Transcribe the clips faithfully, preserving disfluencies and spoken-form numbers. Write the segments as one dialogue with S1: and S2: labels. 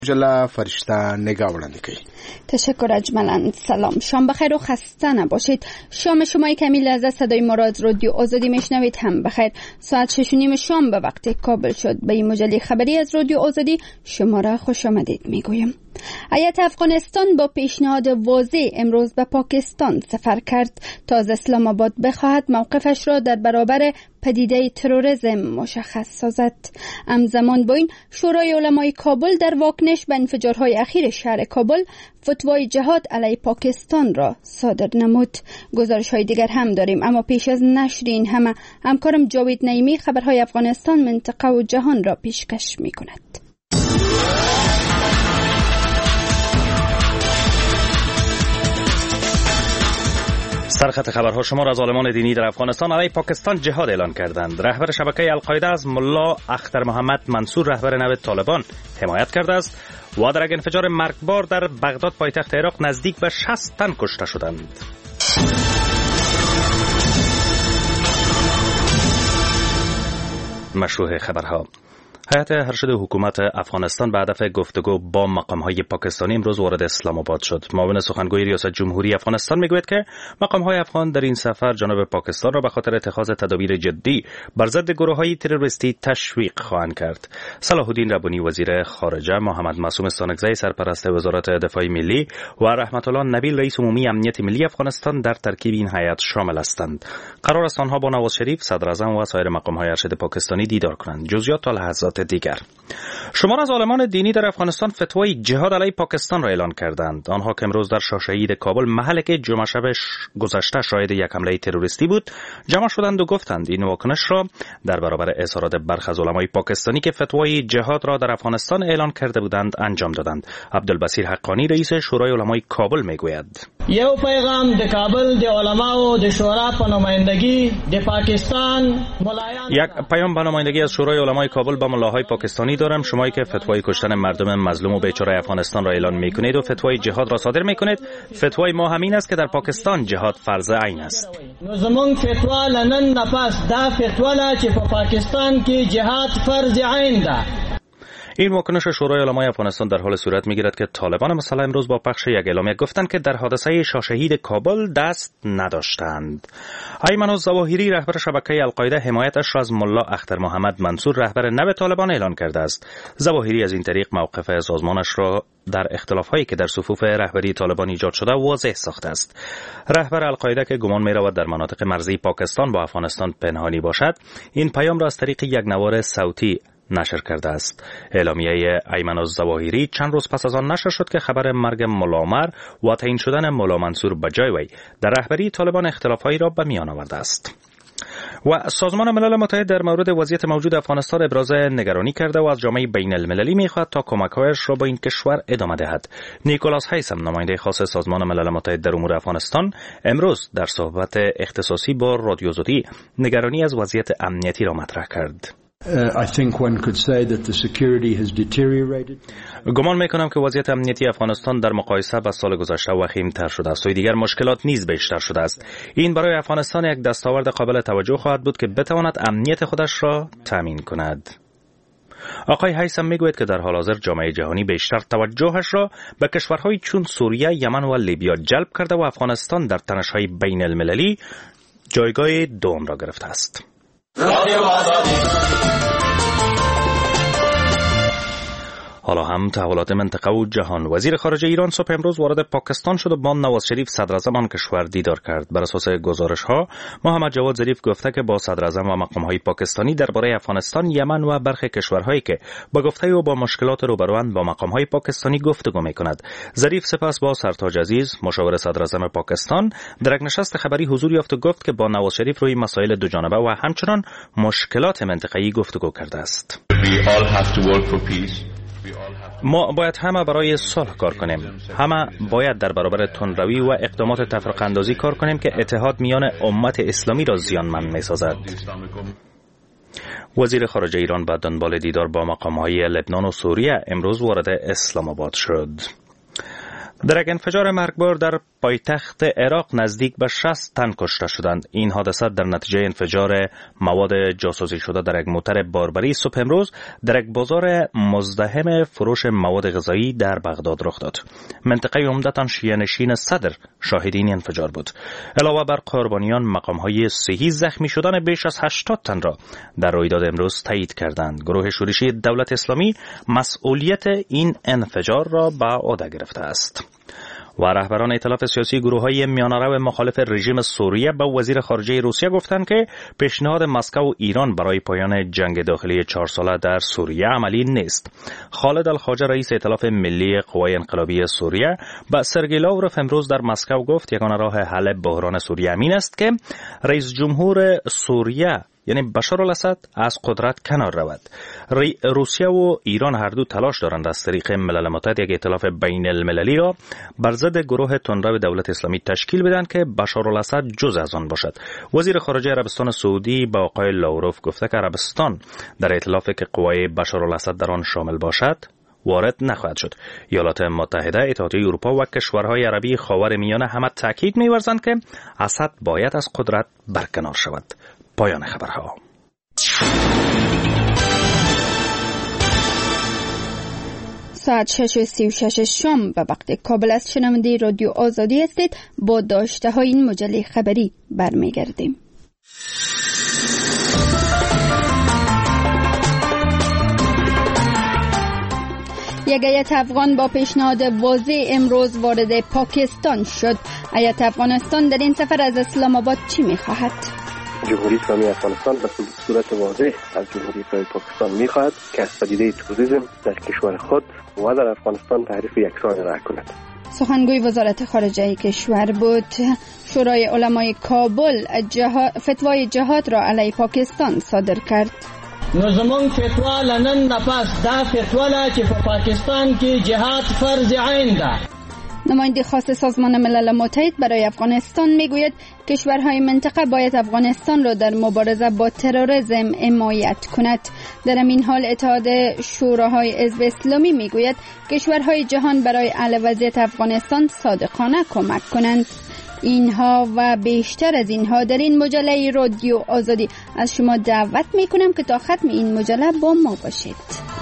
S1: جلا فرشته نگاه وړاندې کوي.
S2: تشکر اجملا. سلام، شام بخیر و خسته نباشید. شام شما کمی لحظه صدای ما را از رادیو آزادی میشنوید هم بخیر. ساعت شش و نیم شام به وقت کابل شد. به این مجله خبری از رادیو آزادی شما را خوش آمدید میگویم. هیئت افغانستان با پیشنهاد واضح امروز به پاکستان سفر کرد تا از اسلام آباد بخواهد موقفش را در برابر پدیده تروریسم مشخص سازد. همزمان با این شورای علمای کابل در واکنش به انفجارهای اخیر شهر کابل فتوای جهاد علیه پاکستان را صادر نمود. گزارش‌های دیگر هم داریم، اما پیش از نشر این همه همکارم جاوید نعیمی خبرهای افغانستان، منطقه و جهان را پیشکش می‌کند.
S3: سرخط خبرها شما را از عالمان دینی در افغانستان علیه پاکستان جهاد اعلان کردند. رهبر شبکه القاعده از ملا اختر محمد منصور رهبر نو طالبان حمایت کرده است و در یک انفجار مرگبار در بغداد پایتخت عراق نزدیک به شصت تن کشته شدند. مشروع خبرها. هیئت ارشد حکومت افغانستان به هدف گفتگو با مقام‌های پاکستانی امروز وارد اسلام آباد شد. معاون سخنگوی ریاست جمهوری افغانستان میگوید که مقام‌های افغان در این سفر جانب پاکستان را به خاطر اتخاذ تدابیر جدی بر ضد گروه‌های تروریستی تشویق خواهند کرد. صلاح الدین ربانی وزیر خارجه، محمد معصوم استانکزی سرپرست وزارت دفاع ملی و رحمت الله نبیل رئیس عمومی امنیت ملی افغانستان در ترکیب این هیئت شامل هستند. قرار است آنها با نواز شریف، صدر اعظم و سایر مقام‌های ارشد پاکستانی دیدار کنند. جزئیات تا لحظات دیگر. شمار از عالمان دینی در افغانستان فتوای جهاد علیه پاکستان را اعلان کردند. آنها که امروز در شاهشهید کابل، محلی که جمعه شب گذشته شاهد یک حمله تروریستی بود، جمع شدند و گفتند این واکنش را در برابر اظهارات برخی از علمای پاکستانی که فتوای جهاد را در افغانستان اعلان کرده بودند انجام دادند. عبدالبصیر حقانی رئیس شورای علمای کابل میگوید:
S4: یو پیغام د کابل د علماو د شورا په نمایندگی د پاکستان ملایان
S3: یک پیام به نمایندگی از شورای علمای کابل با ملاهای پاکستانی دارم. شمایی که فتوای کشتن مردم مظلوم و بیچاره افغانستان را اعلان میکنید و فتوای جهاد را صادر میکنید، فتوای ما همین است که در پاکستان جهاد فرض عین است.
S4: نو زمون فتوا لنن نفس دا فتوا لا چې په پاکستان کې جهاد فرض عین ده.
S3: این واکنش شورای علمای افغانستان در حال صورت میگیرد که طالبان مسلح امروز با پخش یک اعلامیه گفتند که در حادثه شاهشهید کابل دست نداشتند. ایمن الظواهری رهبر شبکه القاعده حمایتش را از ملا اختر محمد منصور رهبر نو طالبان اعلان کرده است. ظواهری از این طریق موقف سازمانش را در اختلاف‌هایی که در صفوف رهبری طالبان ایجاد شده واضح ساخته است. رهبر القاعده که گمان می‌رود در مناطق مرزی پاکستان با افغانستان پنهانی باشد، این پیام را از طریق یک نوار صوتی نشر کرده است. اعلامیه ایمن الظواهری چند روز پس از آن نشر شد که خبر مرگ ملا عمر و تعیین شدن ملا منصور به جای وی در رهبری طالبان اختلاف‌هایی را به میان آورده است. و سازمان ملل متحد در مورد وضعیت موجود افغانستان ابراز نگرانی کرده و از جامعه بین المللی می‌خواهد تا کمک‌هایش را با این کشور ادامه دهد. نیکولاس هیسم، نماینده خاص سازمان ملل متحد در امور افغانستان، امروز در صحبت اختصاصی با رادیو آزادی نگرانی از وضعیت امنیتی را مطرح کرد.
S5: Uh, I think one could say that the security has deteriorated.
S3: گمان میکنم که وضعیت امنیتی افغانستان در مقایسه با سال گذشته وخیم‌تر شده است و دیگر مشکلات نیز بیشتر شده است. این برای افغانستان یک دستاورد قابل توجه خواهد بود که بتواند امنیت خودش را تامین کند. آقای هیثم میگوید که در حال حاضر جامعه جهانی بیشتر توجهش را به کشورهای چون سوریه، یمن و لیبیا جلب کرده و افغانستان در تنش‌های بین المللی جایگاه دوم را گرفته است. حالا هم تحولات منطقه و جهان. وزیر خارجه ایران صبح امروز وارد پاکستان شد و با نواز شریف صدر اعظم آن کشور دیدار کرد. بر اساس گزارش ها، محمد جواد ظریف گفته که با صدر اعظم و مقام های پاکستانی درباره افغانستان، یمن و برخی کشورهایی که با گفته او با مشکلات روبروند با مقام های پاکستانی گفتگو میکند. ظریف سپس با سرتاج عزیز، مشاور صدر اعظم پاکستان، در یک نشست خبری حضور یافت و گفت که با نواز شریف روی مسائل دو جانبه و همچنان مشکلات منطقه‌ای گفتگو کرده است. ما باید همه برای صلح کار کنیم. همه باید در برابر تندروی و اقدامات تفرقه اندازی کار کنیم که اتحاد میان امت اسلامی را زیانمند می‌سازد. وزیر خارجه ایران به دنبال دیدار با مقام‌های لبنان و سوریه امروز وارد اسلام آباد شد. در یک انفجار مرگبار در پایتخت عراق نزدیک به شصت تن کشته شدند. این حادثه در نتیجه انفجار مواد جاسوسی شده در یک موتر باربری صبح امروز در یک بازار مزدحم فروش مواد غذایی در بغداد رخ داد. منطقه عمدتاً شیعه نشین صدر شاهد این انفجار بود. علاوه بر قربانیان، مقام‌های صحی زخمی شدن بیش از هشتاد تن را در رویداد امروز تایید کردند. گروه شورشی دولت اسلامی مسئولیت این انفجار را به عهده گرفته است. و رهبران ائتلاف سیاسی گروه‌های میانه‌رو مخالف رژیم سوریه به وزیر خارجه روسیه گفتند که پیشنهاد مسکو و ایران برای پایان جنگ داخلی چهار ساله در سوریه عملی نیست. خالد الخواجه رئیس ائتلاف ملی قوای انقلابی سوریه به سرگئی لاوروف امروز در مسکو گفت یگانه راه حل بحران سوریه امین است که رئیس جمهور سوریه یعنی بشار الاسد از قدرت کنار رود. روسیه و ایران هر دو تلاش دارند از طریق ملل متحد یک ائتلاف بین المللی را بر ضد گروه تندرو دولت اسلامی تشکیل بدن که بشار الاسد جز از آن باشد. وزیر خارجه عربستان سعودی با آقای لاوروف گفته که عربستان در ائتلافی که قوای بشار الاسد در آن شامل باشد وارد نخواهد شد. ایالات متحده، اتحادیه اروپا و کشورهای عربی خاورمیانه همه تاکید می‌ورزند که اسد باید از قدرت برکنار شود. پایان خبرها.
S2: ساعت شش و سی و شش شام به وقت کابل است. شنونده رادیو آزادی هستید. با داشته های این مجله خبری برمیگردیم. یک هیئت افغان با پیشنهاد واضح امروز وارد پاکستان شد. هیئت افغانستان در این سفر از اسلام آباد چی می‌خواهد؟
S6: جمهوری اسلامی افغانستان به صورت واضح از جمهوری اسلامی پاکستان می‌خواهد که از پدیده تروریسم در کشور خود و در افغانستان تعریف یکسان ارائه کند.
S2: سخنگوی وزارت خارجه کشور بود. شورای علمای کابل جهاد فتوای جهاد را علیه پاکستان صادر کرد.
S4: نو زمون فتوا لنن نفس دا فتوا لا چې په پاکستان کې جهاد فرض عین ده.
S2: نماینده خاص سازمان ملل متحد برای افغانستان میگوید کشورهای منطقه باید افغانستان را در مبارزه با تروریسم حمایت کند. در این حال اتحاد شوراهای حزب اسلامی میگوید کشورهای جهان برای حل وضعیت افغانستان صادقانه کمک کنند. اینها و بیشتر از اینها در این مجله رادیو آزادی. از شما دعوت میکنم که تا ختم این مجله با ما باشید.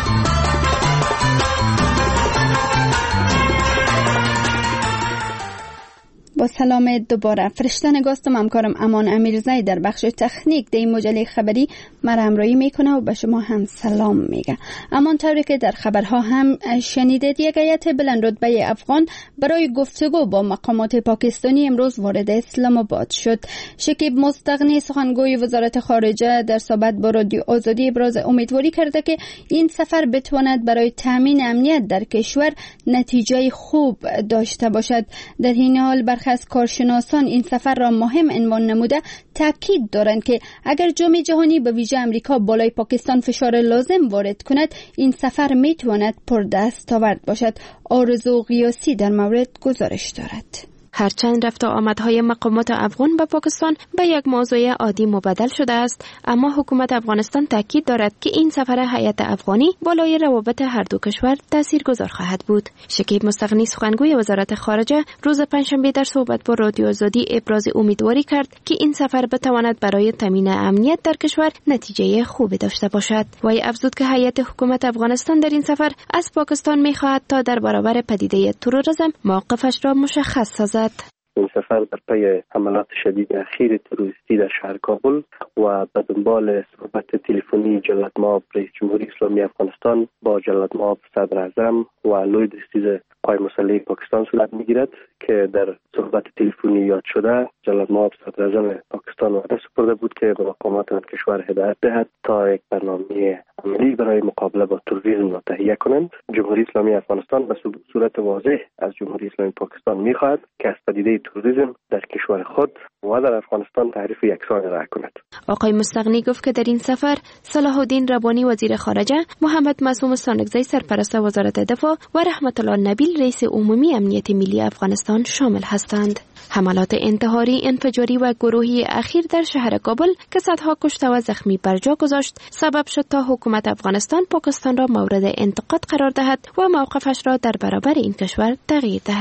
S2: با سلام دوباره. فرشته نگاستم همکارم امان امیرزایی در بخش تکنیک در این مجله خبری مرا همراهی میکنه و به شما هم سلام میگه. امان طوری که در خبرها هم شنیدید یک هیئت بلند رتبه افغان برای گفتگو با مقامات پاکستانی امروز وارد اسلام آباد شد. شکیب مستغنی سخنگوی وزارت خارجه در صحبت با رادیو آزادی ابراز امیدواری کرده که این سفر بتواند برای تامین امنیت در کشور نتیجه خوب داشته باشد. در این حال برخی از کارشناسان این سفر را مهم عنوان نموده تاکید دارند که اگر جامعه جهانی به ویژه امریکا بالای پاکستان فشار لازم وارد کند این سفر میتواند پردستاورد باشد. آرزو قیاسی در مورد گزارش دارد.
S7: هرچند رفت و آمدهای مقامات افغان به پاکستان به یک موضوع عادی مبدل شده است، اما حکومت افغانستان تاکید دارد که این سفر هیئت افغانی بالای روابط هر دو کشور تاثیرگذار خواهد بود. شکیب مستغنی سخنگوی وزارت خارجه روز پنجشنبه در صحبت با رادیو آزادی ابراز امیدواری کرد که این سفر بتواند برای تامین امنیت در کشور نتیجه خوبی داشته باشد. وی افزود که هیئت حکومت افغانستان در این سفر از پاکستان می‌خواهد تا در برابر پدیده تروریسم موقفش را مشخص سازد.
S6: این سفر در پی حملات شدید اخیر تروریستی در شهر کابل و به دنبال صحبت تلفنی جلاد مآب رئیس جمهوری اسلامی افغانستان با جلاد مآب صدر اعظم و لوی دستیز قوای مسلح پاکستان صورت میگیرد که در صحبت تلفنی یاد شده جلاد مآب صدر اعظم پاکستان وعده سپرده بود که به مقامات آن کشور هدایت دهد تا یک برنامه عملی برای مقابله با تروریسم را تهیه کنند. جمهوری اسلامی افغانستان به صورت واضح از جمهوری اسلامی پاکستان میخواهد که از پدیده تروریسم در کشور خود و در افغانستان تعریف یکسان ارائه کند.
S7: آقای مستغنی گفت که در این سفر صلاح الدین ربانی وزیر خارجه، محمد معصوم سانکزی سرپرست وزارت دفاع و رحمت الله نبیل رئیس عمومی امنیت ملی افغانستان شامل هستند. حملات انتحاری، انفجاری و گروهی اخیر در شهر کابل که صدها کشته و زخمی بر جا گذاشت سبب شد تا حکومت افغانستان پاکستان را مورد انتقاد قرار دهد و موقفش را در برابر این کشور تغییر دهد.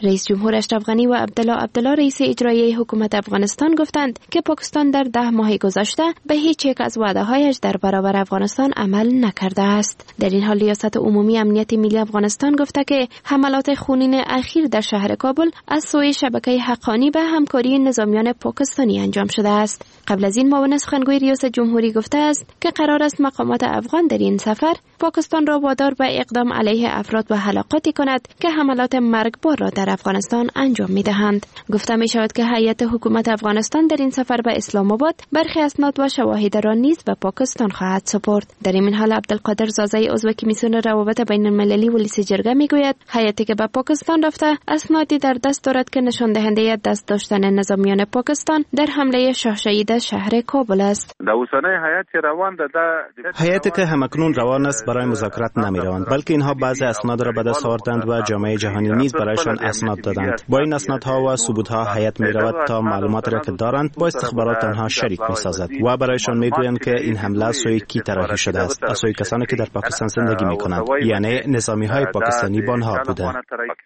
S7: رئیس جمهور اشرف غنی و عبدالله عبدالله رئیس اجرایی حکومت افغانستان گفتند که پاکستان در ده ماه گذشته به هیچ یک از وعده‌هایش در برابر افغانستان عمل نکرده است. در این حال ریاست عمومی امنیت ملی افغانستان گفته که حملات خونین اخیر در شهر کابل از سوی شبکه حقانی به همکاری نظامیان پاکستانی انجام شده است. قبل از این معاون سخنگوی ریاست جمهوری گفته است که قرار است مقامات افغان در این سفر پاکستان را وادار به اقدام علیه افراد و حلقاتی کند که حملات مرگبار را در افغانستان انجام می‌دهند. گفته می شود که هیئت حکومت افغانستان در این سفر به اسلام آباد برخی اسناد و شواهد را نیز به پاکستان خواهد سپرد. در این حال عبدالقادر زازای عضو کمیسیون روابط بین المللی ولیس جرگه میگوید هیئتی که به پاکستان رفته اسنادی در دست دارد که نشان دهنده دست داشتن نظامیان پاکستان در حمله شاه شهید شهر کابل است.
S8: هیئتی که همکنون روان است برای مذاکرات نمی‌روند، بلکه اینها بعضی اسناد را به دست آوردند و جامعه جهانی نیز برایشان اسناد دادند. با این اسنادها و ثبوت‌ها هیئت می‌رود تا معلوماتی را که دارند با استخبارات آنها شریک می‌سازد و برایشان می‌گویند که این حمله سوی کی طراحی شده است، از سوی کسانی که در پاکستان زندگی می‌کنند، یعنی نظامی‌های پاکستانی با آنها بودند.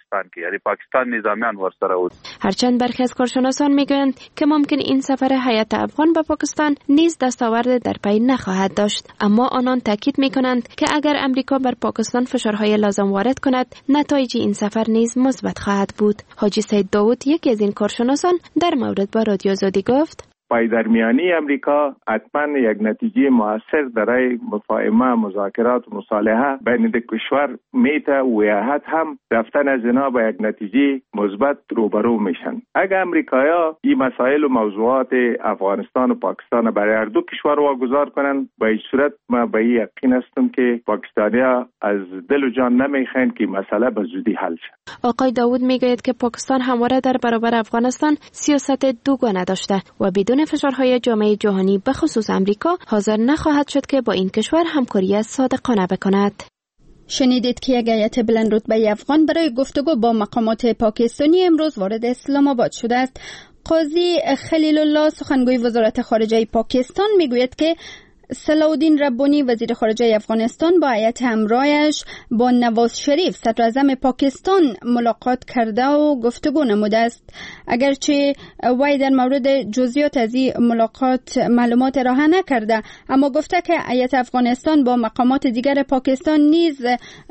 S7: هرچند برخی از کارشناسان می‌گویند که ممکن این سفر هیئت افغان به پاکستان نیز دستاورد در پی نخواهد داشت، اما آنان تاکید می‌کنند که اگر امریکا بر پاکستان فشارهای لازم وارد کند نتایج این سفر نیز مثبت خواهد بود. حاجی سید داوود یکی از این کارشناسان در مورد با رادیو آزادی گفت
S9: پایدرمیانی امریکا حتما یک نتیجه موثر برای مفاهمه مذاکرات و مصالحه بین دو کشور میته و یا هم رفتن از اینا به یک نتیجه مثبت روبرو میشن. اگر امریکایا این مسائل و موضوعات افغانستان و پاکستان برای هر دو کشور واگذار کنن، به این صورت ما به این یقین هستم که پاکستانیا از دل و جان نمیخواین که مسئله به زودی حل شه.
S7: آقای داوود میگوید که پاکستان همواره در برابر افغانستان سیاست دوگانه داشته و بدون فشارهای جامعه جهانی به خصوص امریکا حاضر نخواهد شد که با این کشور همکاری صادقانه بکند.
S2: شنیدید که یک هیئت بلند رتبه افغان برای گفتگو با مقامات پاکستانی امروز وارد اسلام آباد شده است. قاضی خلیل الله سخنگوی وزارت خارجه پاکستان میگوید که صلاح الدین ربانی وزیر خارجه افغانستان با هیئت همراهش با نواز شریف صدر اعظم پاکستان ملاقات کرده و گفتگو نموده است. اگرچه وی در مورد جزئیات از این ملاقات معلومات ارائه نکرده، اما گفته که هیئت افغانستان با مقامات دیگر پاکستان نیز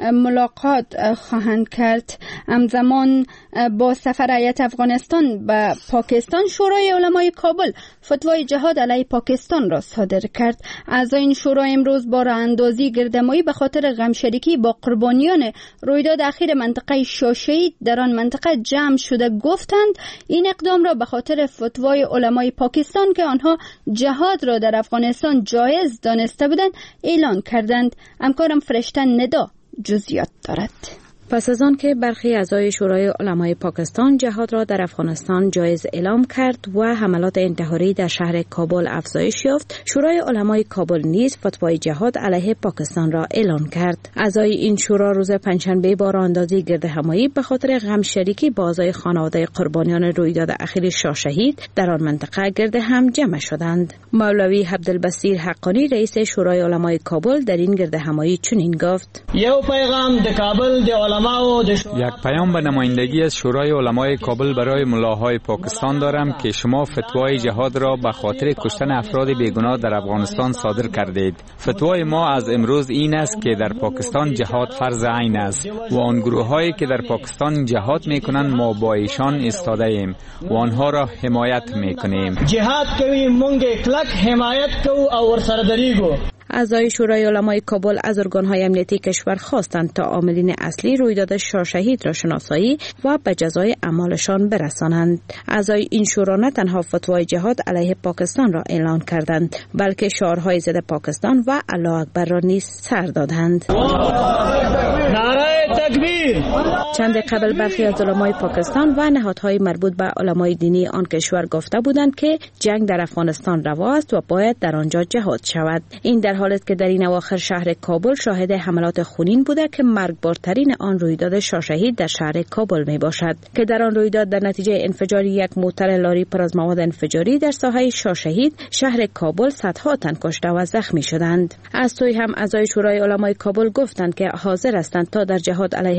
S2: ملاقات خواهند کرد. همزمان با سفر هیئت افغانستان به پاکستان، شورای علمای کابل فتوای جهاد علیه پاکستان را صادر کرد. اعضای این شورا امروز با راهاندازی گردهمایی به خاطر غمشریکی با قربانیان رویداد اخیر منطقه شاه شهید در آن منطقه جمع شده گفتند این اقدام را به خاطر فتوای علمای پاکستان که آنها جهاد را در افغانستان جایز دانسته بودند اعلان کردند. همکارم فرشته ندا جزئیات دارد.
S10: پس از آن که برخی اعضای شورای علمای پاکستان جهاد را در افغانستان جایز اعلام کرد و حملات انتحاری در شهر کابل افزایش یافت، شورای علمای کابل نیز فتوای جهاد علیه پاکستان را اعلان کرد. اعضای این شورا روز پنجشنبه با راهاندازی گردهمایی به خاطر غم شریکی با اعضای خانواده قربانیان رویداد اخیر شاه شهید در آن منطقه گرد هم جمع شدند. مولوی عبدالبصیر حقانی رئیس شورای علمای کابل در این گردهمایی چنین گفت:
S4: یو پیغام د کابل د
S11: یک پیام به نمایندگی از شورای علمای کابل برای ملاهای پاکستان دارم که شما فتوای جهاد را به خاطر کشتن افراد بیگناه در افغانستان صادر کردید. فتوای ما از امروز این است که در پاکستان جهاد فرض عین است و آن گروه‌هایی که در پاکستان جهاد می‌کنند ما با ایشان ایستاده ایم و آنها را حمایت می‌کنیم.
S4: جهاد کوي مونږ کلک حمایت کوو او ورسره دریږو.
S10: اعضای شورای علمای کابل از ارگان‌های امنیتی کشور خواستند تا عاملین اصلی رویداد شاه شهید را شناسایی و به جزای اعمالشان برسانند. اعضای این شورا نه تنها فتوای جهاد علیه پاکستان را اعلان کردند، بلکه شعارهای ضد پاکستان و الله اکبر را نیز سر دادند.
S4: نعره تکبیر!
S10: چند قبل برخی از علمای پاکستان و نهادهای مربوط به علمای دینی آن کشور گفته بودند که جنگ در افغانستان روا است و باید در آنجا جهاد شود. این در حالی است که در این اواخر شهر کابل شاهد حملات خونین بوده که مرگبارترین آن رویداد شاه شهید در شهر کابل می باشد که در آن رویداد در نتیجه انفجار یک موتر لاری پر از مواد انفجاری در ساحه شاه شهید شهر کابل صدها تن کشته و زخمی شدند. از سوی هم اعضای شورای علمای کابل گفتند که حاضر هستند تا در جهاد علیه پاکستان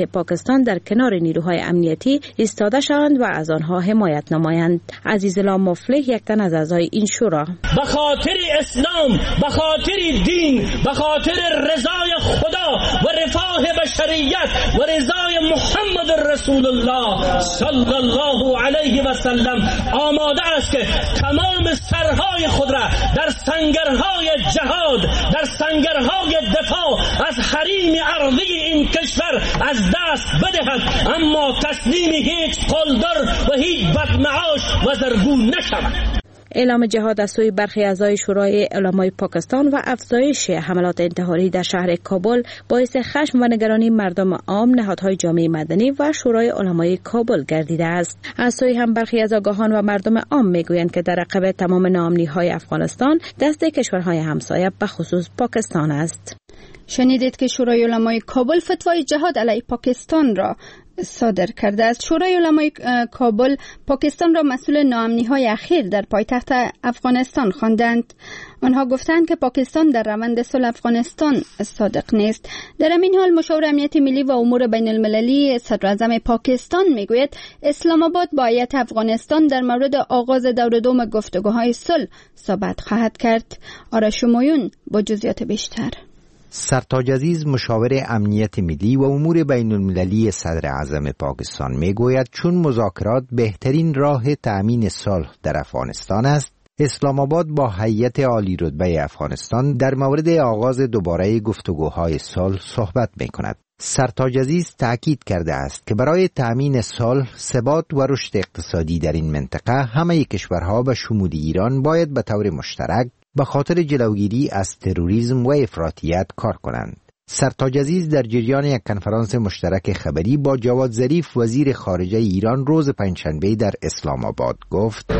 S10: پاکستان در کنار نیروهای امنیتی ایستاده شوند و از آنها حمایت نمایند. عزیزالله مفلح یک تن از اعضای این شورا:
S4: به خاطر اسلام، به خاطر دین، به خاطر رضای خدا و رفاه بشریت و رضای محمد رسول الله صلی الله علیه و سلم آماده است که تمام سرهای خود را در سنگرهای جهاد، در سنگرهای دفاع از حریم ارضی این کشور از دست بدهد، اما تسلیم هیچ قلدر و هیچ بدمعاش و زرگون نشود.
S10: اعلام جهاد از سوی برخی اعضای شورای علمای پاکستان و افزایش حملات انتحاری در شهر کابل باعث خشم و نگرانی مردم عام، نهادهای جامعه مدنی و شورای علمای کابل گردیده است. از سوی هم برخی از آگاهان و مردم عام میگویند که در عقب تمام ناامنی‌های افغانستان دست کشورهای همسایه به خصوص پاکستان است.
S2: شنیدید که شورای علمای کابل فتوای جهاد علیه پاکستان را صادر کرده است. شورای علمای کابل پاکستان را مسئول ناامنی‌های اخیر در پایتخت افغانستان خواندند. آنها گفتند که پاکستان در روند صلح افغانستان صادق نیست. در همین حال مشاور امنیت ملی و امور بین المللی صدر اعظم پاکستان میگوید اسلام آباد با هیئت افغانستان در مورد آغاز دور دوم گفتگوهای صلح صحبت خواهد کرد. آرش شمایون با جزئیات بیشتر.
S12: سرتاج عزیز مشاور امنیت ملی و امور بین المللی صدر اعظم پاکستان میگوید چون مذاکرات بهترین راه تأمین صلح در افغانستان است، اسلام آباد با هیئت عالی رتبه افغانستان در مورد آغاز دوباره گفتگوهای صلح صحبت میکند. سرتاج عزیز تأکید کرده است که برای تأمین صلح، ثبات و رشد اقتصادی در این منطقه همه کشورها به شمول ایران باید به طور مشترک به خاطر جلوگیری از تروریسم و افراطیت کار کنند. سرتاج عزیز در جریان یک کنفرانس مشترک خبری با جواد ظریف وزیر خارجه ایران روز پنجشنبه در اسلام آباد گفت: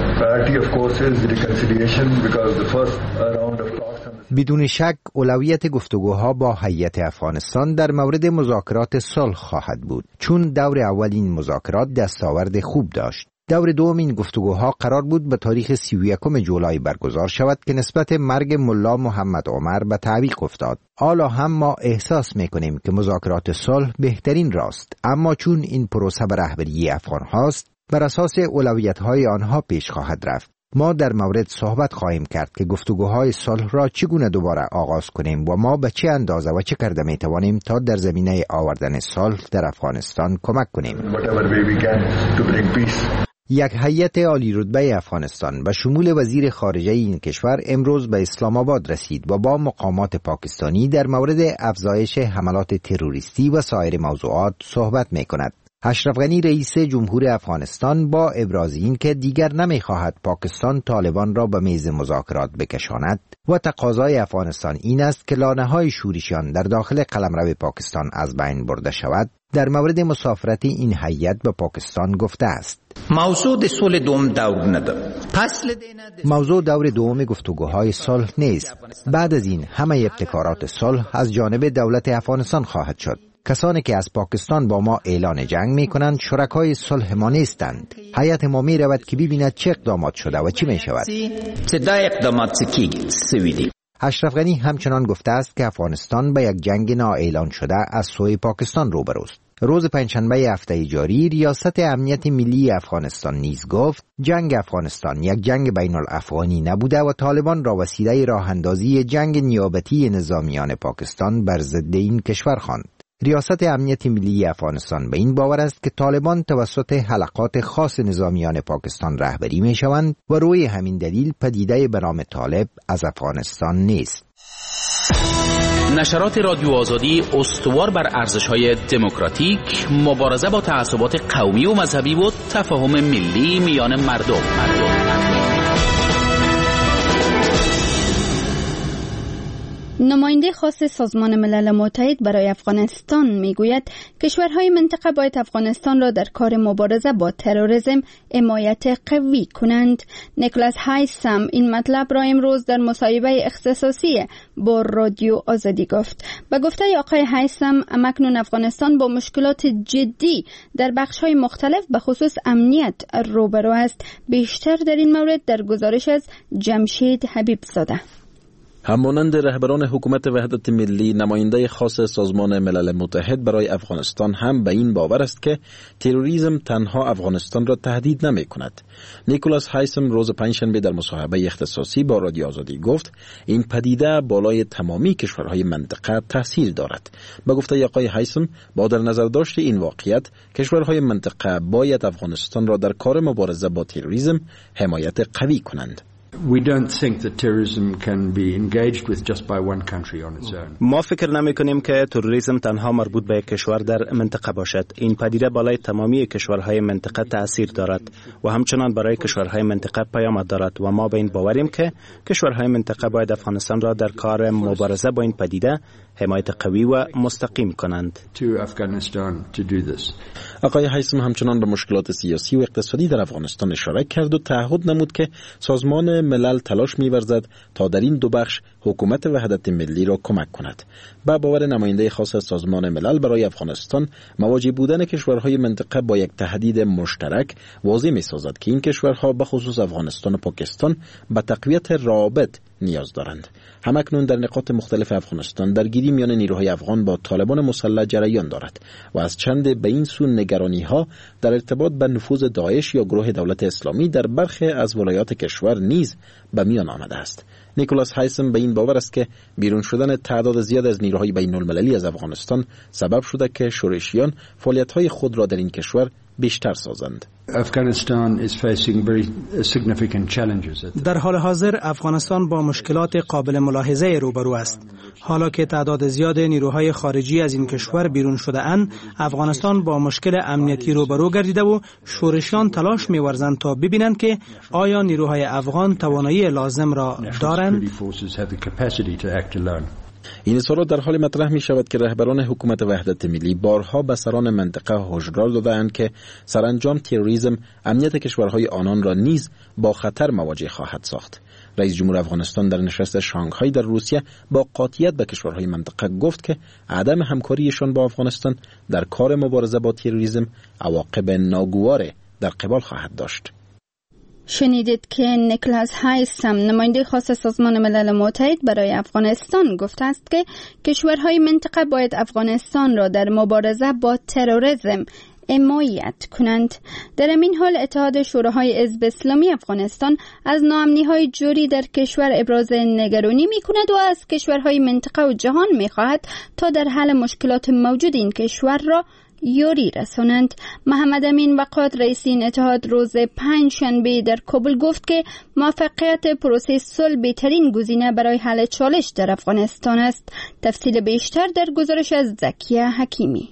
S12: بدون شک اولویت گفتگوها با هیئت افغانستان در مورد مذاکرات صلح خواهد بود، چون دور اول این مذاکرات دستاورد خوب داشت. دور دوم این گفتگوها قرار بود به تاریخ سی و یکم جولای برگزار شود که نسبت مرگ ملا محمد عمر به تعویق افتاد. حالا هم ما احساس میکنیم که مذاکرات صلح بهترین راست، اما چون این پروسه به رهبری افغان هاست، بر اساس اولویت‌های آنها پیش خواهد رفت. ما در مورد صحبت خواهیم کرد که گفتگوهای صلح را چگونه دوباره آغاز کنیم و ما به چه اندازه و چه کرده می توانیم تا در زمینه آوردن صلح در افغانستان کمک کنیم. یک هیئت عالی رتبه افغانستان به شمول وزیر خارجه این کشور امروز به اسلام آباد رسید و با مقامات پاکستانی در مورد افزایش حملات تروریستی و سایر موضوعات صحبت می کند. اشرف غنی رئیس جمهور افغانستان با ابراز این که دیگر نمی‌خواهد پاکستان طالبان را به میز مذاکرات بکشاند و تقاضای افغانستان این است که لانه‌های شورشیان در داخل قلمرو پاکستان از بین برده شود، در مورد مسافرت این هیئت به پاکستان گفته است:
S13: موضوع صلح دوم دور نده.
S12: موضوع دور دوم گفتگوهای صلح نیست. بعد از این همه ابتکارات صلح از جانب دولت افغانستان خواهد شد. کسانی که از پاکستان با ما اعلان جنگ می کنند شرکای صلح ما نیستند. هیئت ما می رود که ببیند چه اقدامات شده و چی می شود. اشرف غنی همچنان گفته است که افغانستان به یک جنگ نااعلان شده از سوی پاکستان روبروست. روز پنجشنبه هفته جاری ریاست امنیت ملی افغانستان نیز گفت جنگ افغانستان یک جنگ بین الافغانی نبوده و طالبان را وسیله راه اندازی جنگ نیابتی نظامیان پاکستان بر ضد این کشور خواند. ریاست امنیت ملی افغانستان به این باور است که طالبان توسط حلقات خاص نظامیان پاکستان رهبری می شوند و روی همین دلیل پدیده به نام طالب از افغانستان نیست.
S14: نشرات رادیو آزادی استوار بر ارزش‌های دموکراتیک، مبارزه با تعصبات قومی و مذهبی و تفاهم ملی میان مردم. مردم.
S2: نماینده خاص سازمان ملل متحد برای افغانستان میگوید کشورهای منطقه باید افغانستان را در کار مبارزه با تروریسم حمایت قوی کنند. نیکلاس هایسم این مطلب را امروز در مصاحبه اختصاصی با رادیو آزادی گفت. به گفته آقای هایسم اکنون افغانستان با مشکلات جدی در بخش‌های مختلف به خصوص امنیت روبرو است. بیشتر در این مورد در گزارش از جمشید حبیب زاده.
S15: همانند رهبران حکومت وحدت ملی، نماینده خاص سازمان ملل متحد برای افغانستان هم به این باور است که تروریسم تنها افغانستان را تهدید نمی کند. نیکولاس هایسم روز پنجشنبه در مصاحبه اختصاصی با رادیو آزادی گفت این پدیده بالای تمامی کشورهای منطقه تاثیر دارد. با گفته آقای هایسم، با در نظر داشت این واقعیت، کشورهای منطقه باید افغانستان را در کار مبارزه با تروریسم حمایت قوی کنند.
S5: We don't think that terrorism can be engaged with just by one country on its own.
S8: ما فکر نمی کنیم که تروریسم تنها مربوط به یک کشور در منطقه باشد. این پدیده بالای تمامی کشورهای منطقه تأثیر دارد و همچنان برای کشورهای منطقه پیامد دارد و ما به این باوریم که کشورهای منطقه باید افغانستان را در کار مبارزه با این پدیده حمایت قوی و مستقیم کنند.
S15: آقای هایسم همچنان به مشکلات سیاسی و اقتصادی در افغانستان اشاره کرد و تعهد نمود که سازمان ملل تلاش می‌ورزد تا در این دو بخش حکومت وحدت ملی را کمک کند. با باور نماینده خاص سازمان ملل برای افغانستان، مواجه بودن کشورهای منطقه با یک تهدید مشترک واضح می‌سازد که این کشورها به خصوص افغانستان و پاکستان به تقویت روابط نیاز دارند. همکنون در نقاط مختلف افغانستان درگیری میان نیروهای افغان با طالبان مسلح جریان دارد و از چند به این سو نگرانی‌ها در ارتباط به نفوذ داعش یا گروه دولت اسلامی در برخی از ولایات کشور نیز به میان آمده است. نیکولاس هایسم به این باور است که بیرون شدن تعداد زیاد از نیروهای بین المللی از افغانستان سبب شده که شورشیان فعالیت‌های خود را در این کشور بیشتر سازند.
S16: در حال حاضر افغانستان با مشکلات قابل ملاحظه روبرو است. حالا که تعداد زیاد نیروهای خارجی از این کشور بیرون شده اند، افغانستان با مشکل امنیتی روبرو گردیده و شورشیان تلاش می‌ورزند تا ببینند که آیا نیروهای افغان توانایی لازم را دارند.
S15: این اظهارات در حال مطرح می شود که رهبران حکومت وحدت ملی بارها به سران منطقه هشدار دادند که سرانجام تروریسم امنیت کشورهای آنان را نیز با خطر مواجه خواهد ساخت. رئیس جمهور افغانستان در نشست شانگهای در روسیه با قاطعیت به کشورهای منطقه گفت که عدم همکاریشان با افغانستان در کار مبارزه با تروریسم عواقب ناگوار در قبال خواهد داشت.
S2: شنیدید که نیکلاس هایسم، نماینده خاص سازمان ملل متحد برای افغانستان، گفته است که کشورهای منطقه باید افغانستان را در مبارزه با تروریسم حمایت کنند. در این حال اتحاد شوراهای حزب اسلامی افغانستان از ناامنی‌های جوری در کشور ابراز نگرانی می‌کند و از کشورهای منطقه و جهان می‌خواهد تا در حل مشکلات موجود این کشور را یاری رسانند. محمد امین وقات رئیس این اتحاد روز پنج شنبه در کابل گفت که موفقیت پروسه صلح بهترین گزینه برای حل چالش در افغانستان است. تفصیل بیشتر در گزارش از زکیه حکیمی.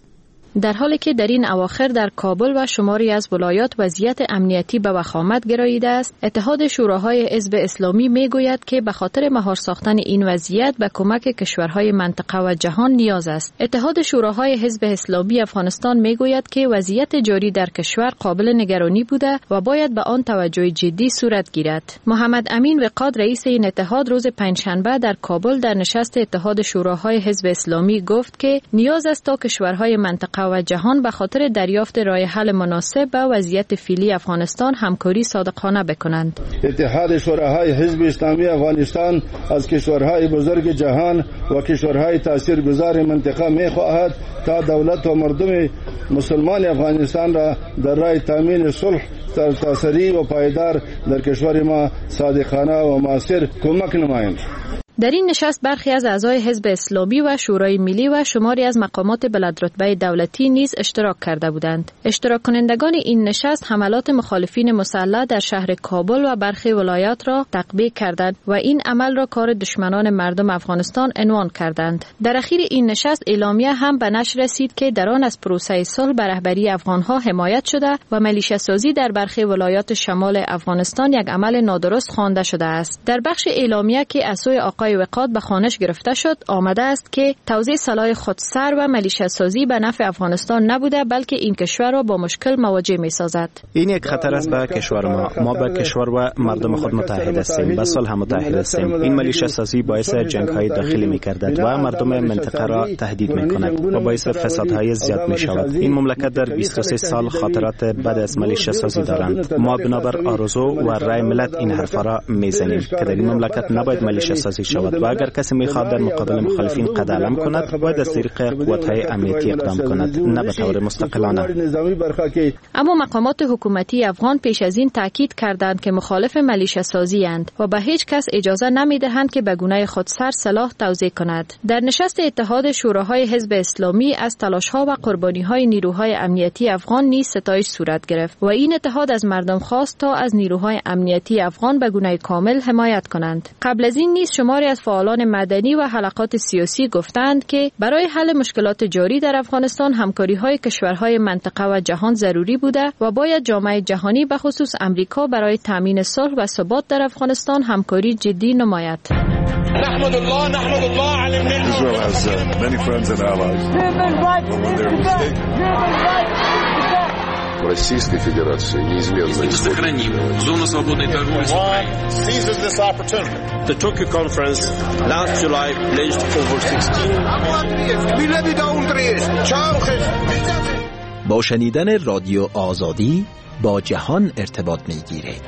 S7: در حالی که در این اواخر در کابل و شماری از ولایات وضعیت امنیتی به وخامت گراییده است، اتحاد شوراهای حزب اسلامی میگوید که به خاطر مهار ساختن این وضعیت به کمک کشورهای منطقه و جهان نیاز است. اتحاد شوراهای حزب اسلامی افغانستان میگوید که وضعیت جاری در کشور قابل نگرانی بوده و باید به آن توجه جدی صورت گیرد. محمد امین وقاد رئیس این اتحاد روز پنجشنبه در کابل در نشست اتحاد شوراهای حزب اسلامی گفت که نیاز است تا کشورهای منطقه و جهان به خاطر دریافت راه حل مناسب به وضعیت فعلی افغانستان همکاری صادقانه بکنند.
S17: اتحاد شوراهای حزب اسلامی افغانستان از کشورهای بزرگ جهان و کشورهای تاثیرگذار منطقه می‌خواهد تا دولت و مردم مسلمان افغانستان را در راه تامین صلح سرتاسری و پایدار در کشور ما صادقانه و مؤثر کمک نمایند.
S7: در این نشست برخی از اعضای حزب اسلامی و شورای ملی و شماری از مقامات بلندرتبه دولتی نیز اشتراک کرده بودند. اشتراک کنندگان این نشست حملات مخالفین مسلح در شهر کابل و برخی ولایات را تقبیح کردند و این عمل را کار دشمنان مردم افغانستان عنوان کردند. در اخیر این نشست اعلامیه هم به نشر رسید که در آن از پروسه صلح به رهبری افغانها حمایت شده و ملیشه سازی در برخی ولایات شمال افغانستان یک عمل نادرست خوانده شده است. در بخش اعلامیه که از سوی آقای وقاد به خوانش گرفته شد آمده است که توزیع سلاح خودسر و ملیشه سازی به نفع افغانستان نبوده بلکه این کشور را با مشکل مواجه می سازد.
S8: این یک خطر است به کشور ما. ما به کشور و مردم خود متحد هستیم، به صلح متحد هستیم. این ملیشه سازی باعث جنگ های داخلی می گردد و مردم منطقه را تهدید می کند و باعث فسادهای زیاد می شود. این مملکت در بیست و سه سال خاطرات بد از ملیشه سازی دارند. ما بنابر آرزو و رای ملت این حرفا را می زنیم که در این مملکت نباید ملیشه سازی شود. شود و اگر کسی میخواد در مقابل مخالفین قد علم کند باید از طریق قوت‌های امنیتی اقدام کند، نه به طور مستقلانه.
S10: اما مقامات حکومتی افغان پیش از این تاکید کردند که مخالف ملیشه سازی اند و به هیچ کس اجازه نمیدهند که به گونه خود سر سلاح توزیع کند. در نشست اتحاد شوراهای حزب اسلامی از تلاش‌ها و قربانی‌های نیروهای امنیتی افغان نیز ستایش صورت گرفت و این اتحاد از مردم خواست تا از نیروهای امنیتی افغان به گونه کامل حمایت کنند. قبل از این نیز شماری از فعالان مدنی و حلقات سیاسی گفتند که برای حل مشکلات جاری در افغانستان همکاری‌های کشورهای منطقه و جهان ضروری بوده و باید جامعه جهانی به خصوص امریکا برای تامین صلح و ثبات در افغانستان همکاری جدی نماید.
S18: نحمد الله نحمد الله علی الملل. Israel has uh, many friends and allies. Российской Федерации неизменно
S19: сохраним зону свободной торговли с Украиной.
S18: Seizes this opportunity.
S20: The Tokyo conference last July pledged over sixteen.
S14: با شنیدن رادیو آزادی با جهان ارتباط می‌گیرید.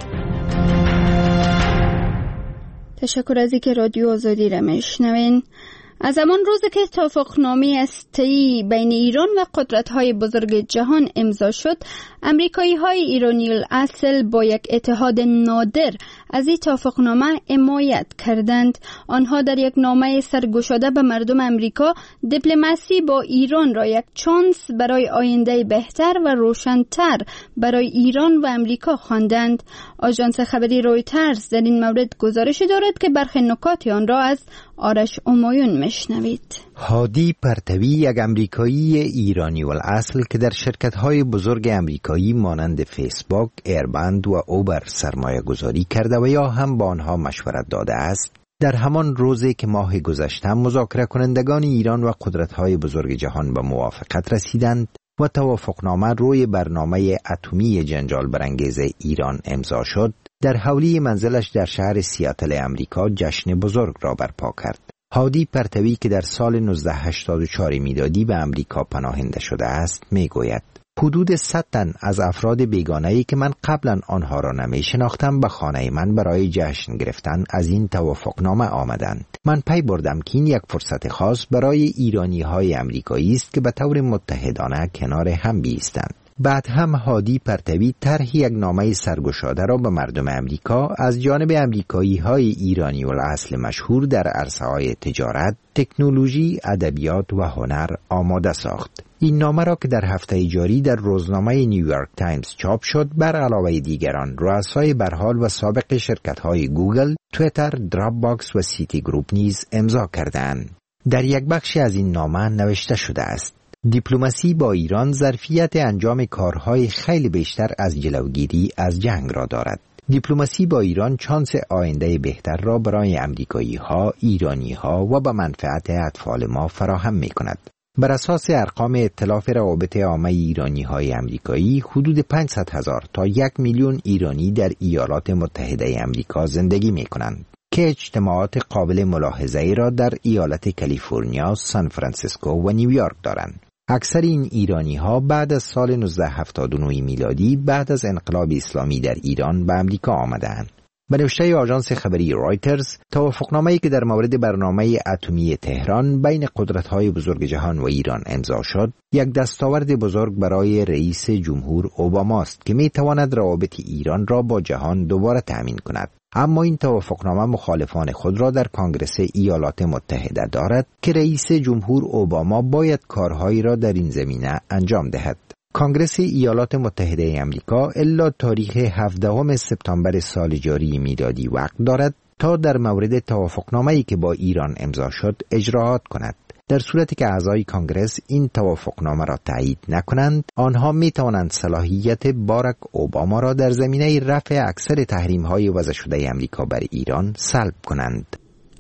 S2: تشکر از اینکه رادیو آزادی را میشنوین. از همان روزی که توافقنامه هسته‌ای بین ایران و قدرت‌های بزرگ جهان امضا شد، امریکایی‌های ایرانی الاصل با یک اتحاد نادر از این توافقنامه حمایت کردند. آنها در یک نامه سرگشاده به مردم امریکا دیپلماسی با ایران را یک شانس برای آینده بهتر و روشن‌تر برای ایران و امریکا خواندند. آژانس خبری رویترز در این مورد گزارش دارد که برخی نکات آن را از آرش امایون میشنوید.
S12: هادی پرتوی یک امریکایی ایرانی الاصل که در شرکت‌های بزرگ امریکایی مانند فیسبوک، ایربند و اوبر سرمایه گذاری کرده و یا هم با آنها مشورت داده است، در همان روزی که ماه گذشته مذاکره کنندگان ایران و قدرت‌های بزرگ جهان به موافقت رسیدند و توافقنامه روی برنامه اتمی جنجال برانگیز ایران امضا شد، در حولی منزلش در شهر سیاتل امریکا جشن بزرگ را برپا کرد. هادی پرتوی که در سال نوزده هشتاد و چهار میلادی به امریکا پناهنده شده است میگوید حدود صد تن از افراد بیگانه‌ای که من قبلا آنها را نمی شناختم به خانه من برای جشن گرفتن از این توافقنامه آمدند. من پی بردم که این یک فرصت خاص برای ایرانی‌های امریکایی است که به طور متحدانه کنار هم بایستند. بعد هم هادی پرتوی طرح یک نامه سرگشاده را به مردم امریکا از جانب امریکایی‌های ایرانی الاصل مشهور در عرصه‌های تجارت، تکنولوژی، ادبیات و هنر آماده ساخت. این نامه را که در هفته جاری در روزنامه نیویورک تایمز چاپ شد، بر علاوه دیگران رؤسای برحال و سابق شرکت‌های گوگل، تویتر، دراپ باکس و سیتی گروپ نیز امضا کردند. در یک بخشی از این نامه نوشته شده است: دیپلماسی با ایران ظرفیت انجام کارهای خیلی بیشتر از جلوگیری از جنگ را دارد. دیپلماسی با ایران شانس آینده بهتر را برای امریکایی‌ها، ایرانی‌ها و به منفعت اطفال ما فراهم می‌کند. بر اساس ارقام ائتلاف روابط عامه ایرانی‌های امریکایی، حدود پانصد هزار تا یک میلیون ایرانی در ایالات متحده امریکا زندگی می‌کنند که اجتماعات قابل ملاحظه‌ای را در ایالت کالیفرنیا، سان فرانسیسکو و نیویورک دارند. اکثر این ایرانی‌ها بعد از سال نوزده هفتاد و نه میلادی بعد از انقلاب اسلامی در ایران به امریکا آمدند. به نوشته آژانس خبری رویترز، توافقنامه‌ای که در مورد برنامه اتمی تهران بین قدرت‌های بزرگ جهان و ایران امضا شد، یک دستاورد بزرگ برای رئیس جمهور اوباما است که می‌تواند روابط ایران را با جهان دوباره تأمین کند. اما این توافقنامه مخالفان خود را در کنگره ایالات متحده دارد که رئیس جمهور اوباما باید کارهایی را در این زمینه انجام دهد. کنگره ایالات متحده امریکا الا تاریخ هفدهم سپتامبر سال جاری میلادی وقت دارد تا در مورد توافقنامه‌ای که با ایران امضا شد اجراات کند. در صورتی که اعضای کنگره این توافقنامه را تایید نکنند، آنها می توانند صلاحیت باراک اوباما را در زمینه رفع اکثر تحریم‌های وضع شده امریکا بر ایران سلب کنند.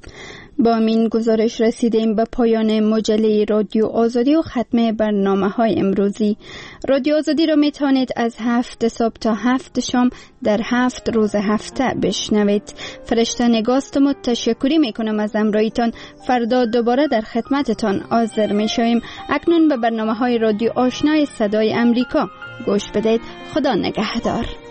S2: با این گزارش رسیدیم به پایان مجله رادیو آزادی و ختم برنامه های امروزی. رادیو آزادی را می توانید از هفت صبح تا هفت شام در هفت روز هفته بشنوید. فرشته نگاست و تشکری می کنم از امرایتان. فردا دوباره در خدمتتان حاضر می شویم. اکنون به برنامه های رادیو آشنای صدای امریکا گوش بدید. خدا نگهدار.